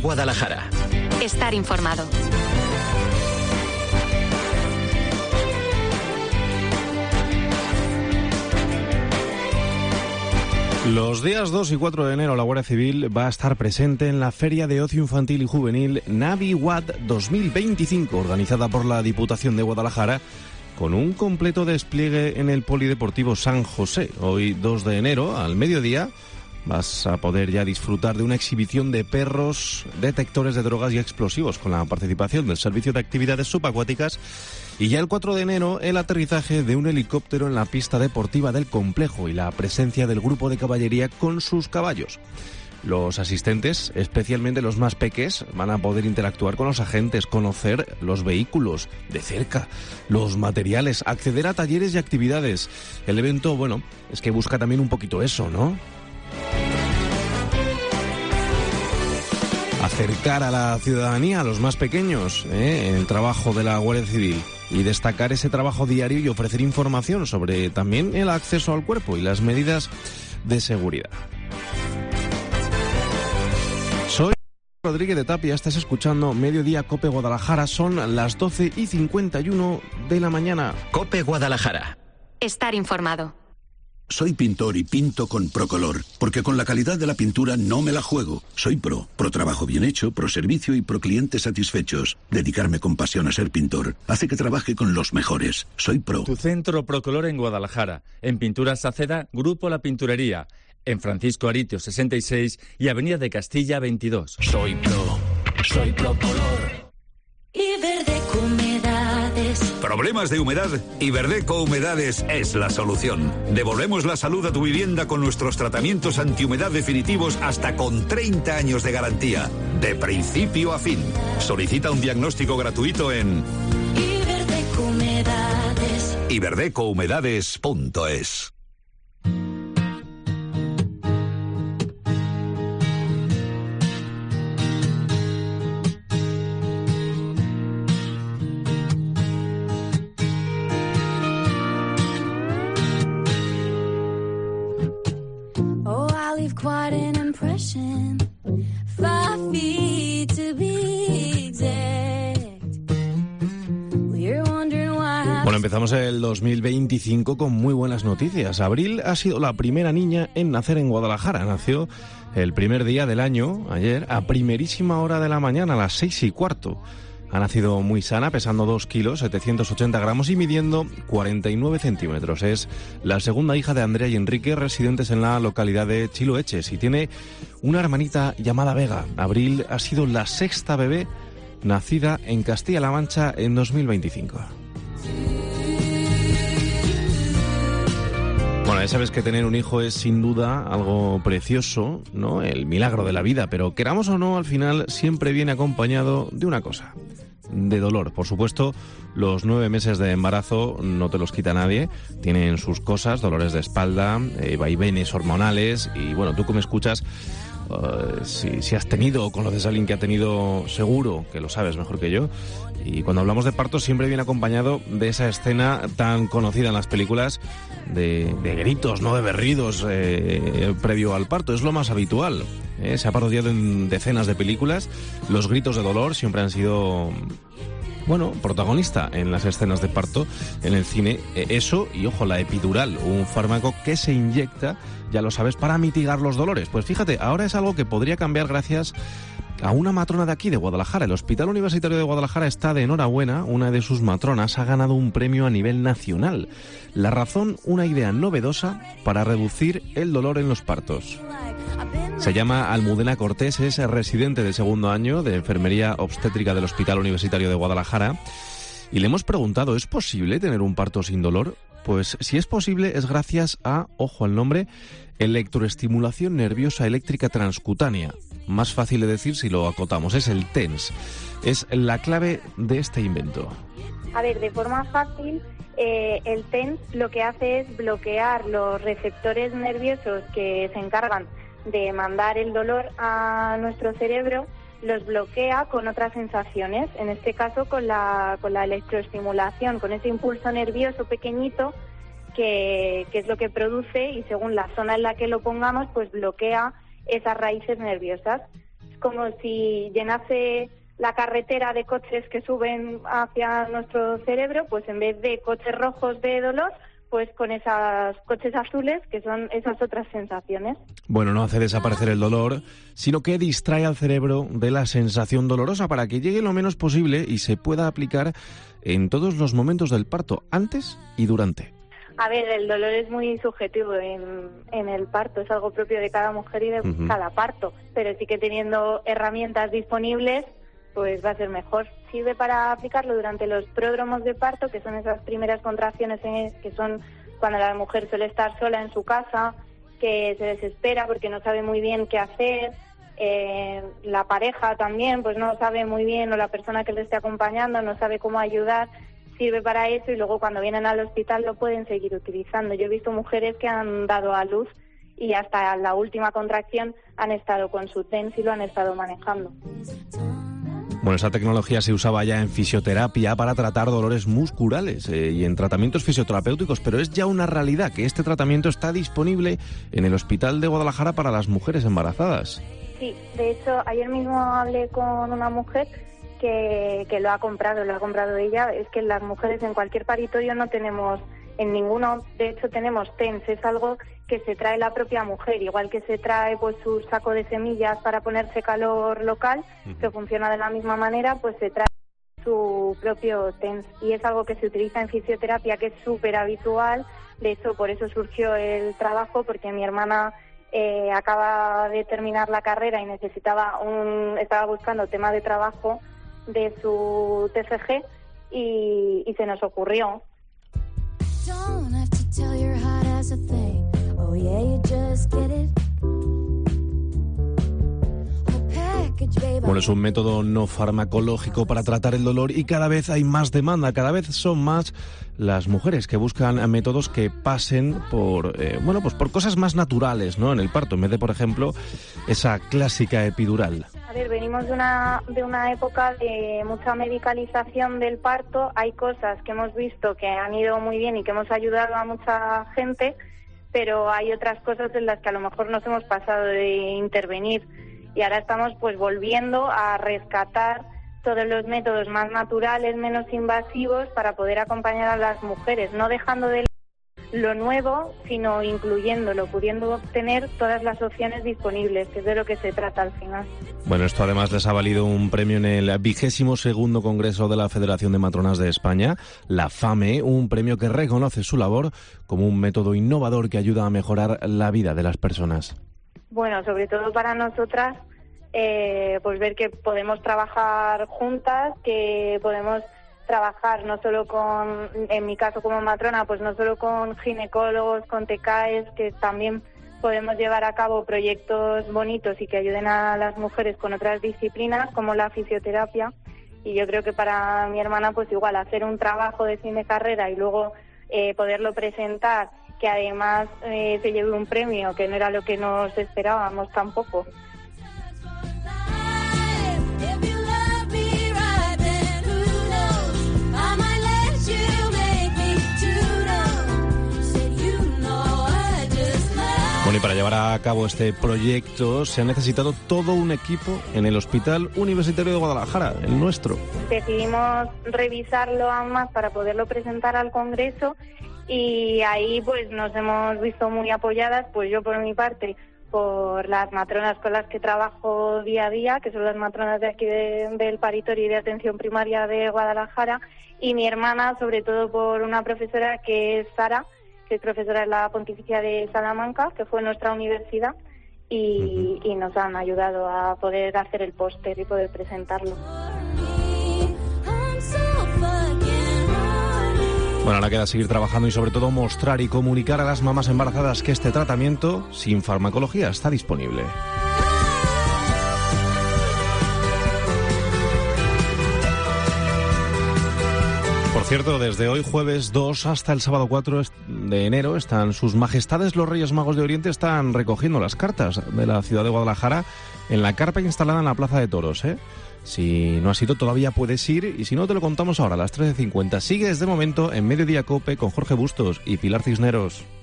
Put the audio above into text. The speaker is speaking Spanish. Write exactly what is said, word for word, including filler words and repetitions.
Guadalajara. Estar informado. Los días dos y cuatro de enero la Guardia Civil va a estar presente en la Feria de Ocio Infantil y Juvenil NaviWad dos mil veinticinco, organizada por la Diputación de Guadalajara, con un completo despliegue en el Polideportivo San José. Hoy, dos de enero, al mediodía, vas a poder ya disfrutar de una exhibición de perros detectores de drogas y explosivos con la participación del Servicio de Actividades Subacuáticas. Y ya el cuatro de enero, el aterrizaje de un helicóptero en la pista deportiva del complejo y la presencia del grupo de caballería con sus caballos. Los asistentes, especialmente los más peques, van a poder interactuar con los agentes, conocer los vehículos de cerca, los materiales, acceder a talleres y actividades. El evento, bueno, es que busca también un poquito eso, ¿no? Acercar a la ciudadanía, a los más pequeños, ¿eh? el trabajo de la Guardia Civil, y destacar ese trabajo diario y ofrecer información sobre también el acceso al cuerpo y las medidas de seguridad. Soy Rodríguez de Tapia, estás escuchando Mediodía Cope Guadalajara, son las doce y cincuenta y uno de la mañana. Cope Guadalajara. Estar informado. Soy pintor y pinto con Procolor, porque con la calidad de la pintura no me la juego. Soy pro, pro trabajo bien hecho, pro servicio y pro clientes satisfechos. Dedicarme con pasión a ser pintor hace que trabaje con los mejores. Soy pro. Tu centro Procolor en Guadalajara. En Pinturas Saceda, Grupo La Pinturería. En Francisco Aritio sesenta y seis y Avenida de Castilla veintidós. Soy pro, soy Procolor. Iberdeco Humedades. ¿Problemas de humedad? Iberdeco Humedades es la solución. Devolvemos la salud a tu vivienda con nuestros tratamientos antihumedad definitivos hasta con treinta años de garantía, de principio a fin. Solicita un diagnóstico gratuito en Iberdeco Humedades. iberdeco humedades punto es. Quite an impression, five feet to be exact. We're wondering why. Bueno, empezamos el dos mil veinticinco con muy buenas noticias. Abril ha sido la primera niña en nacer en Guadalajara. Nació el primer día del año, ayer, a primerísima hora de la mañana, a las seis y cuarto. Ha nacido muy sana, pesando dos kilos, setecientos ochenta gramos y midiendo cuarenta y nueve centímetros. Es la segunda hija de Andrea y Enrique, residentes en la localidad de Chiloeches, y tiene una hermanita llamada Vega. Abril ha sido la sexta bebé nacida en Castilla-La Mancha en dos mil veinticinco. Bueno, ya sabes que tener un hijo es sin duda algo precioso, ¿no? El milagro de la vida, pero queramos o no, al final siempre viene acompañado de una cosa, de dolor. Por supuesto, los nueve meses de embarazo no te los quita nadie, tienen sus cosas, dolores de espalda, eh, vaivenes hormonales, y bueno, tú que me escuchas, Uh, si, si has tenido o conoces a alguien que ha tenido, seguro que lo sabes mejor que yo. Y cuando hablamos de parto siempre viene acompañado de esa escena tan conocida en las películas de, de gritos, no de berridos eh, previo al parto. Es lo más habitual, ¿eh? Se ha parodiado en decenas de películas. Los gritos de dolor siempre han sido, bueno, protagonista en las escenas de parto en el cine. Eso y, ojo, la epidural, un fármaco que se inyecta, ya lo sabes, para mitigar los dolores. Pues fíjate, ahora es algo que podría cambiar gracias a una matrona de aquí, de Guadalajara. El Hospital Universitario de Guadalajara está de enhorabuena. Una de sus matronas ha ganado un premio a nivel nacional. La razón, una idea novedosa para reducir el dolor en los partos. Se llama Almudena Cortés, es residente de segundo año de Enfermería Obstétrica del Hospital Universitario de Guadalajara. Y le hemos preguntado, ¿es posible tener un parto sin dolor? Pues si es posible es gracias a, ojo al nombre, electroestimulación nerviosa eléctrica transcutánea. Más fácil de decir si lo acotamos, es el T E N S. Es la clave de este invento. A ver, de forma fácil, eh, el T E N S lo que hace es bloquear los receptores nerviosos que se encargan de mandar el dolor a nuestro cerebro, los bloquea con otras sensaciones, en este caso con la, con la electroestimulación, con ese impulso nervioso pequeñito que, que es lo que produce, y según la zona en la que lo pongamos, pues bloquea esas raíces nerviosas. como si llenase la carretera de coches que suben hacia nuestro cerebro, pues en vez de coches rojos de dolor, pues con esos coches azules, que son esas otras sensaciones. Bueno, no hace desaparecer el dolor, sino que distrae al cerebro de la sensación dolorosa para que llegue lo menos posible y se pueda aplicar en todos los momentos del parto, antes y durante. A ver, el dolor es muy subjetivo en, en el parto, es algo propio de cada mujer y de uh-huh. cada parto, pero sí que teniendo herramientas disponibles, pues va a ser mejor. Sirve para aplicarlo durante los pródromos de parto, que son esas primeras contracciones, en, que son cuando la mujer suele estar sola en su casa, que se desespera porque no sabe muy bien qué hacer, eh, la pareja también pues no sabe muy bien, o la persona que le esté acompañando no sabe cómo ayudar. Sirve para eso y luego cuando vienen al hospital lo pueden seguir utilizando. Yo he visto mujeres que han dado a luz y hasta la última contracción han estado con su TENS y lo han estado manejando. Bueno, esa tecnología se usaba ya en fisioterapia para tratar dolores musculares eh, y en tratamientos fisioterapéuticos, pero es ya una realidad que este tratamiento está disponible en el Hospital de Guadalajara para las mujeres embarazadas. Sí, de hecho, ayer mismo hablé con una mujer que, que lo ha comprado, lo ha comprado ella. Es que las mujeres en cualquier paritorio no tenemos, en ninguno, de hecho tenemos TENS, es algo que se trae la propia mujer, igual que se trae pues su saco de semillas para ponerse calor local, uh-huh. que funciona de la misma manera, pues se trae su propio TENS y es algo que se utiliza en fisioterapia, que es súper habitual. De hecho, por eso surgió el trabajo, porque mi hermana eh, acaba de terminar la carrera y necesitaba un, estaba buscando tema de trabajo de su T C G y, y se nos ocurrió. Oh, yeah, you just get it. Bueno, es un método no farmacológico para tratar el dolor y cada vez hay más demanda, cada vez son más las mujeres que buscan métodos que pasen por, eh, bueno, pues por cosas más naturales, ¿no? En el parto, en vez de, por ejemplo, esa clásica epidural. A ver, venimos de una, de una época de mucha medicalización del parto. Hay cosas que hemos visto que han ido muy bien y que hemos ayudado a mucha gente, pero hay otras cosas en las que a lo mejor nos hemos pasado de intervenir. Y ahora estamos pues volviendo a rescatar todos los métodos más naturales, menos invasivos, para poder acompañar a las mujeres, no dejando de lo nuevo, sino incluyéndolo, pudiendo obtener todas las opciones disponibles, que es de lo que se trata al final. Bueno, esto además les ha valido un premio en el vigésimo segundo Congreso de la Federación de Matronas de España, la FAME, un premio que reconoce su labor como un método innovador que ayuda a mejorar la vida de las personas. Bueno, sobre todo para nosotras, eh, pues ver que podemos trabajar juntas, que podemos trabajar no solo con, en mi caso como matrona, pues no solo con ginecólogos, con T K Es, que también podemos llevar a cabo proyectos bonitos y que ayuden a las mujeres con otras disciplinas, como la fisioterapia. Y yo creo que para mi hermana, pues igual, hacer un trabajo de fin de carrera y luego eh, poderlo presentar, que además eh, se lleve un premio, que no era lo que nos esperábamos tampoco. Bueno, y para llevar a cabo este proyecto se ha necesitado todo un equipo en el Hospital Universitario de Guadalajara, el nuestro. Decidimos revisarlo aún más para poderlo presentar al Congreso. Y ahí pues nos hemos visto muy apoyadas, pues yo por mi parte, por las matronas con las que trabajo día a día, que son las matronas de aquí de, del paritorio y de atención primaria de Guadalajara, y mi hermana, sobre todo por una profesora que es Sara, que es profesora de la Pontificia de Salamanca, que fue nuestra universidad, y, uh-huh. y nos han ayudado a poder hacer el póster y poder presentarlo. Bueno, ahora queda seguir trabajando y sobre todo mostrar y comunicar a las mamás embarazadas que este tratamiento sin farmacología está disponible. Por cierto, desde hoy jueves dos hasta el sábado cuatro de enero están sus majestades los Reyes Magos de Oriente están recogiendo las cartas de la ciudad de Guadalajara en la carpa instalada en la Plaza de Toros, ¿eh? Si no has ido todavía puedes ir y si no te lo contamos ahora a las trece cincuenta. Sigue desde momento en Mediodía Cope con Jorge Bustos y Pilar Cisneros.